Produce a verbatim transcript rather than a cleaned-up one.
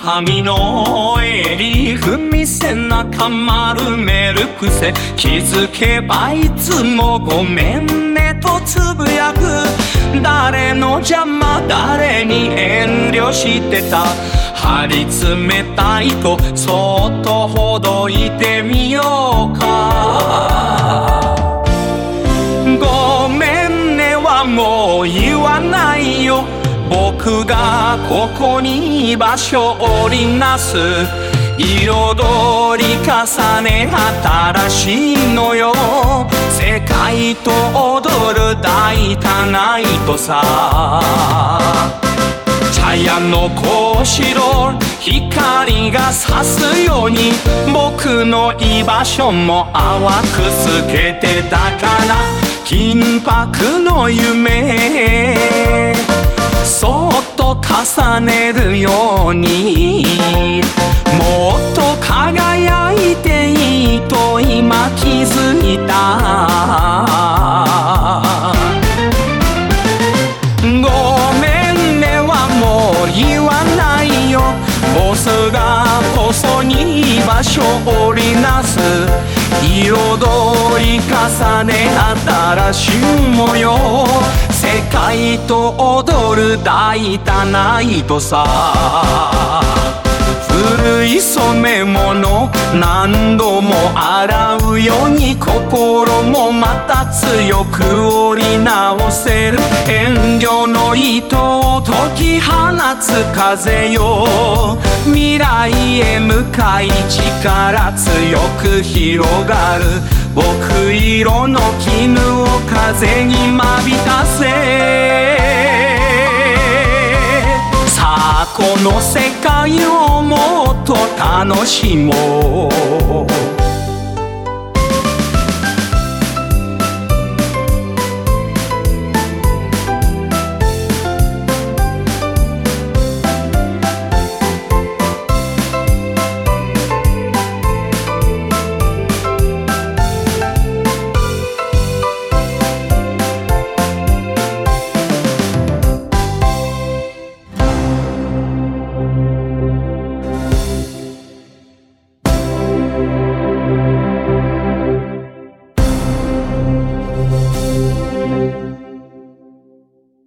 髪の襟踏み背中丸める癖、気づけばいつもごめんねとつぶやく。誰の邪魔誰に遠慮してた、張り詰めたいとそっとほどいてみようか。ごめんねはもう言わないよ、僕がここに場所を織りなす。彩り重ね新しいのよ、世界と踊る大胆な糸さ。茶屋の格子光が差すように、僕の居場所も淡く透けてたから、金箔の夢そっと重ねるように、もっと輝いていいと今気づいた。ごめんねはもう言わないよ、ボスが細に場所を織りなす。彩り重ね新しい模様、世界と踊る大胆な糸さ。古い染め物何度も洗うように、心もまた強く織り直せる。遠慮の糸を解き放つ風よ、未来へ向かい力強く広がる。僕色の絹を風にまびたせ。さあこの世界をもっと楽しもう。